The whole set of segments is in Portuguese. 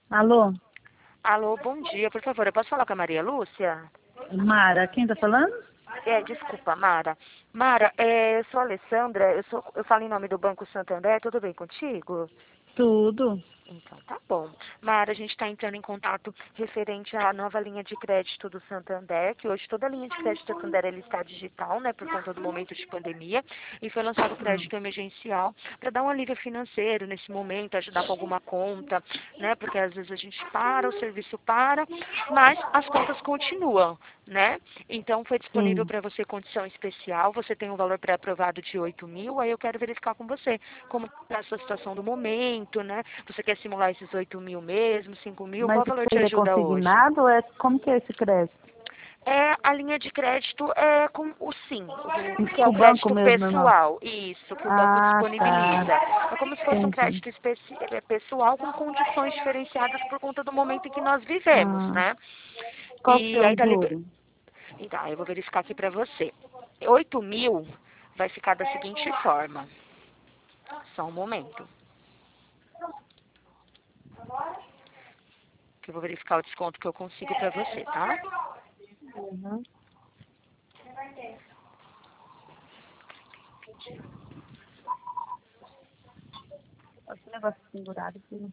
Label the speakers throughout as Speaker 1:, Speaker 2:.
Speaker 1: Alô,
Speaker 2: Alô, bom dia. Por favor, eu posso falar com a Maria Lúcia?
Speaker 1: Mara, quem tá falando?
Speaker 2: Desculpa, Mara. Mara, eu sou a Alessandra, eu falo em nome do Banco Santander, tudo bem contigo?
Speaker 1: Tudo.
Speaker 2: Então, tá bom. Mara, a gente está entrando em contato referente à nova linha de crédito do Santander, que hoje toda a linha de crédito do Santander ela está digital, né, por conta do momento de pandemia, e foi lançado o crédito emergencial para dar um alívio financeiro nesse momento, ajudar com alguma conta, né, porque às vezes a gente para, o serviço para, mas as contas continuam, né? Então, foi disponível
Speaker 1: Sim.
Speaker 2: para você condição especial, você tem um valor pré-aprovado de 8.000, aí eu quero verificar com você como está a sua situação do momento, né? Você quer simular esses 8.000 mesmo, 5.000?
Speaker 1: Mas
Speaker 2: Qual valor te
Speaker 1: ele é
Speaker 2: ajuda hoje?
Speaker 1: consignado? Como que é esse crédito?
Speaker 2: A linha de crédito é com o SIM, que é
Speaker 1: Com
Speaker 2: o
Speaker 1: o banco
Speaker 2: crédito
Speaker 1: mesmo, normal.
Speaker 2: pessoal, isso, que o banco
Speaker 1: Ah, tá.
Speaker 2: disponibiliza. É como se fosse um
Speaker 1: Entendi.
Speaker 2: crédito pessoal com condições diferenciadas por conta do momento em que nós vivemos,
Speaker 1: Ah,
Speaker 2: né?
Speaker 1: qual que é
Speaker 2: E
Speaker 1: o
Speaker 2: aí tá
Speaker 1: juro?
Speaker 2: Então, eu vou verificar aqui para você. 8.000 vai ficar da seguinte forma. Só um momento, que eu vou verificar o desconto que eu consigo para você, tá?
Speaker 1: Uhum. Esse negócio pendurado aqui.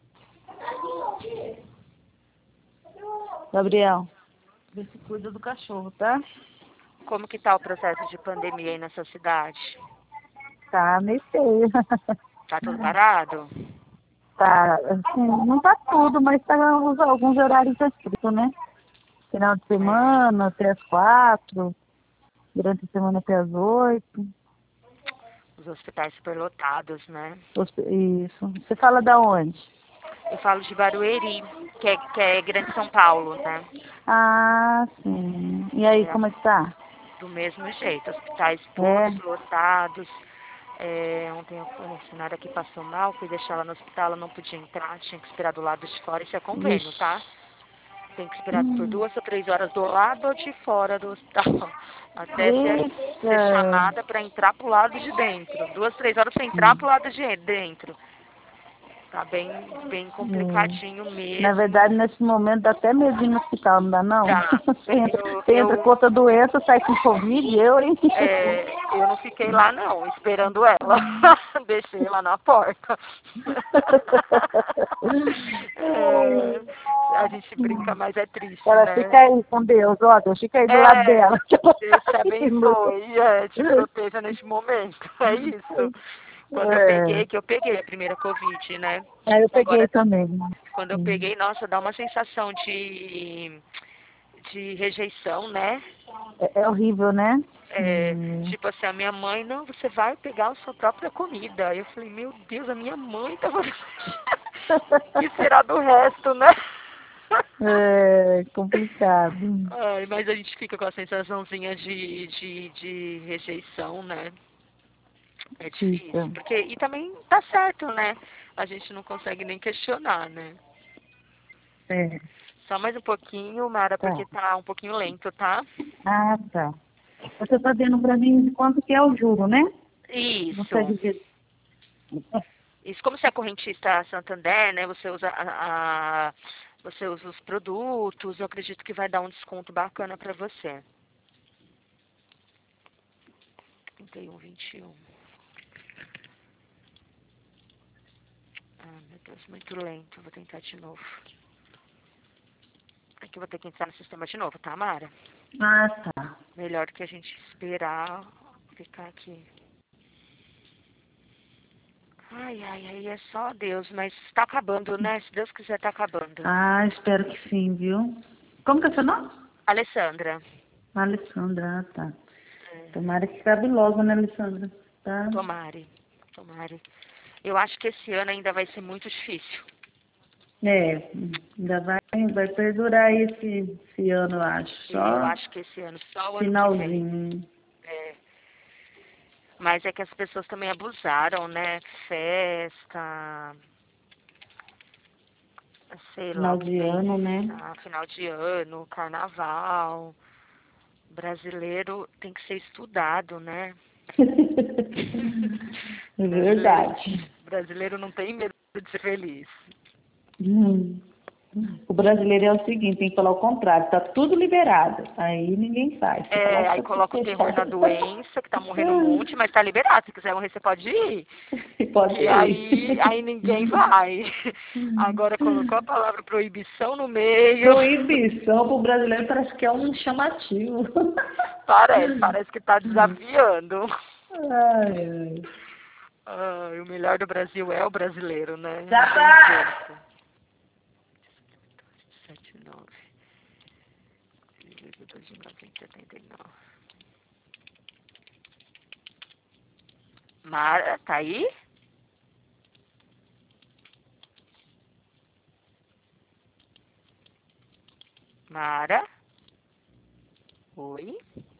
Speaker 1: Gabriel, vê se cuida do cachorro, tá?
Speaker 2: Como que tá o processo de pandemia aí na sua cidade?
Speaker 1: Tá meio feio.
Speaker 2: Tá tudo parado?
Speaker 1: Tá, assim, não tá tudo, mas tá alguns horários restritos, né? Final de
Speaker 2: É,
Speaker 1: semana, até as 4, durante a semana até as 8.
Speaker 2: os hospitais superlotados, né?
Speaker 1: Isso. Você fala da onde?
Speaker 2: Eu falo de Barueri, que é Grande São Paulo, né?
Speaker 1: Ah, sim. E aí,
Speaker 2: É,
Speaker 1: como é que tá?
Speaker 2: do mesmo jeito, hospitais todos
Speaker 1: É.
Speaker 2: lotados. Ontem a funcionária aqui passou mal, fui deixar ela no hospital, ela não podia entrar, tinha que esperar do lado de fora, isso é convênio,
Speaker 1: Vixe.
Speaker 2: tá? Tem que esperar por
Speaker 1: Hum.
Speaker 2: 2 ou 3 horas do lado ou de fora do hospital, até ser
Speaker 1: Eita.
Speaker 2: chamada para entrar pro lado de dentro. 2, 3 horas para entrar
Speaker 1: Hum.
Speaker 2: pro lado de dentro. Tá bem
Speaker 1: É.
Speaker 2: complicadinho
Speaker 1: Na
Speaker 2: mesmo.
Speaker 1: verdade, nesse momento dá até medo de ir no hospital, não dá não?
Speaker 2: Tá.
Speaker 1: Você entra,
Speaker 2: Eu,
Speaker 1: você entra com
Speaker 2: eu,
Speaker 1: outra doença, sai com Covid, eu, hein?
Speaker 2: eu não fiquei lá não, esperando ela. Deixei lá na porta. É, a gente brinca, mas é triste,
Speaker 1: Ela
Speaker 2: né?
Speaker 1: fica aí com Deus, ó, Deus fica aí do lado
Speaker 2: É,
Speaker 1: dela. Que ela
Speaker 2: Deus
Speaker 1: tá
Speaker 2: te
Speaker 1: indo.
Speaker 2: abençoe, te proteja neste momento. É isso.
Speaker 1: É.
Speaker 2: Que eu peguei a primeira Covid, né?
Speaker 1: Aí eu peguei
Speaker 2: Agora,
Speaker 1: também.
Speaker 2: quando eu peguei, nossa, dá uma sensação de rejeição, né?
Speaker 1: É horrível, né?
Speaker 2: Tipo assim, a minha mãe, não, você vai pegar a sua própria comida. Aí eu falei, meu Deus, a minha mãe tava. O que será do resto, né?
Speaker 1: É complicado.
Speaker 2: Ai, mas a gente fica com a sensaçãozinha de rejeição, né? É
Speaker 1: Fica.
Speaker 2: difícil. E também tá certo, né? A gente não consegue nem questionar, né?
Speaker 1: É,
Speaker 2: Só mais um pouquinho, Mara,
Speaker 1: tá.
Speaker 2: porque tá um pouquinho lento, tá?
Speaker 1: Ah, tá. Você está dando para mim de quanto que é o juro, né? Consegue
Speaker 2: Isso.
Speaker 1: ver?
Speaker 2: Isso, como você é correntista Santander, né? Você usa os produtos, eu acredito que vai dar um desconto bacana pra você. 31, 21. Ah, meu Deus, muito lento. Vou tentar de novo. Aqui eu vou ter que entrar no sistema de novo, tá, Mara?
Speaker 1: Ah, tá.
Speaker 2: Melhor do que a gente esperar ficar aqui. Ai, é só Deus, mas tá acabando, né? Se Deus quiser, tá acabando.
Speaker 1: Ah, espero que sim, viu? Como que é seu nome?
Speaker 2: Alessandra,
Speaker 1: Alessandra, ah, tá.
Speaker 2: é,
Speaker 1: Tomara que acabe logo, né, Alessandra? Tá?
Speaker 2: tomare, tomare. Eu acho que esse ano ainda vai ser muito difícil.
Speaker 1: É, ainda vai perdurar esse ano, eu acho.
Speaker 2: Eu
Speaker 1: Só
Speaker 2: acho que esse ano, só o ano que vem.
Speaker 1: finalzinho.
Speaker 2: É, mas é que as pessoas também abusaram, né? Festa, sei lá o
Speaker 1: Final
Speaker 2: que
Speaker 1: de ano, né?
Speaker 2: pensar, final de ano, carnaval. Brasileiro tem que ser estudado, né?
Speaker 1: É
Speaker 2: Brasileiro,
Speaker 1: verdade.
Speaker 2: brasileiro não tem medo de ser feliz.
Speaker 1: Hum. O brasileiro é o seguinte, tem que falar o contrário, tá tudo liberado. Aí ninguém faz. Você
Speaker 2: É,
Speaker 1: coloca
Speaker 2: aí
Speaker 1: tudo
Speaker 2: coloca o terror na
Speaker 1: fechado.
Speaker 2: doença, que tá morrendo um monte, mas tá liberado. Se quiser morrer, você pode ir.
Speaker 1: Pode
Speaker 2: Que
Speaker 1: ir.
Speaker 2: aí ninguém vai. Agora colocou a palavra proibição no meio.
Speaker 1: Proibição para o brasileiro parece que é um chamativo.
Speaker 2: Parece que tá desafiando.
Speaker 1: Ai, ai.
Speaker 2: Ai, o melhor do Brasil é o brasileiro, né?
Speaker 1: Já
Speaker 2: Não tem
Speaker 1: tá!
Speaker 2: jeito. 79, dividido 2 de 1979. Mara, tá aí? Mara? Oi?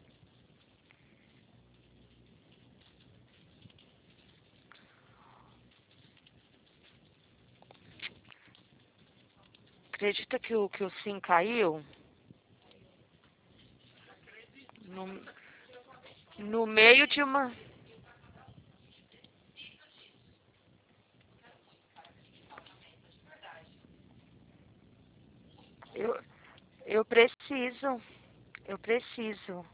Speaker 2: Acredita que o Sim caiu? No, no meio de uma. Eu, eu preciso. Eu preciso.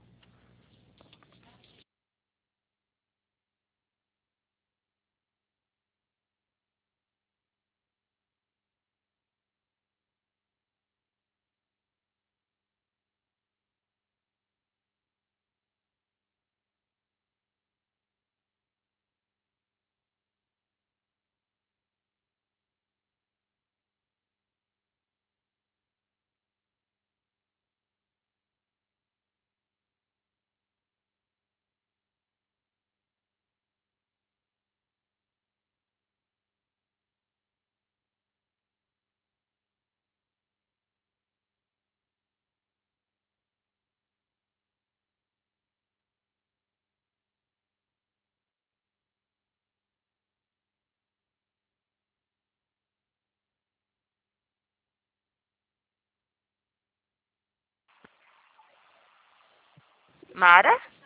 Speaker 2: Mara?